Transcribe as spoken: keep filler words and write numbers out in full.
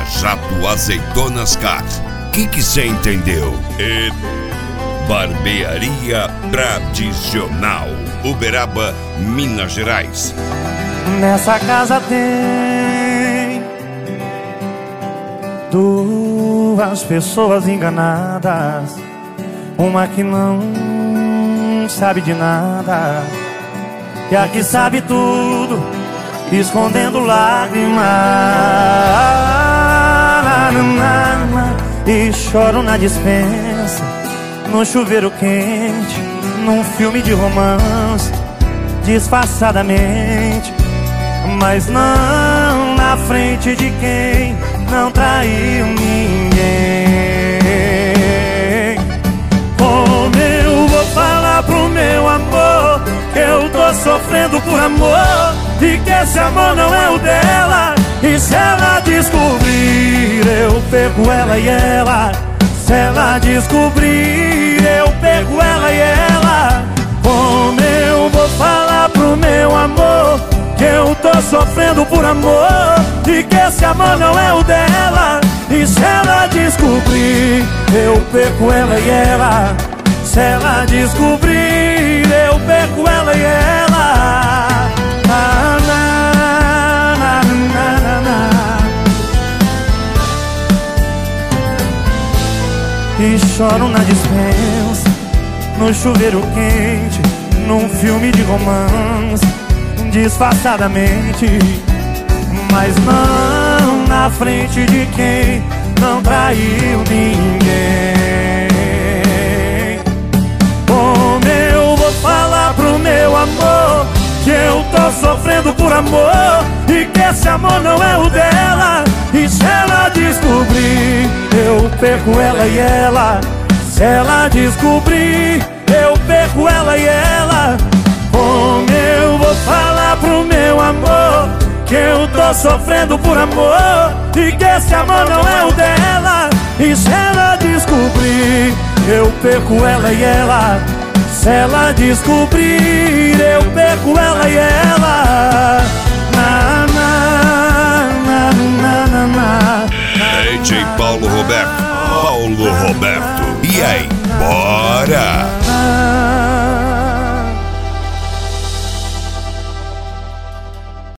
Jato Azeitonas Car. Que que cê entendeu? E Barbearia Tradicional, Uberaba, Minas Gerais. Nessa casa tem duas pessoas enganadas, uma que não sabe de nada e a que sabe tudo, escondendo lágrimas. E choro na dispensa, no chuveiro quente, num filme de romance, disfarçadamente, mas não na frente de quem não traiu ninguém. Como eu vou falar pro meu amor que eu tô sofrendo por amor e que esse amor não é o dela? E se ela descobrir, eu pego ela e ela. Se ela descobrir, eu pego ela e ela. Como eu vou falar pro meu amor que eu tô sofrendo por amor e que esse amor não é o dela? E se ela descobrir, eu pego ela e ela. Se ela descobrir, eu pego ela e ela. Ah, na, na, na, na, na. E choro na dispensa, no chuveiro quente, num filme de romance, disfarçadamente, mas não na frente de quem não traiu ninguém. Como eu vou falar pro meu amor que eu tô sofrendo por amor e que esse amor não é o dela? E se ela descobrir, eu perco ela e ela. Se ela descobrir, eu perco ela e ela. Como eu vou falar pro meu amor que eu tô sofrendo por amor e que esse amor não é o dela? E se ela descobrir, eu perco ela e ela. Se ela descobrir, eu perco ela e ela. Na, na, na, na, na, na. D J Paulo Roberto, Paulo Roberto. E aí, bora!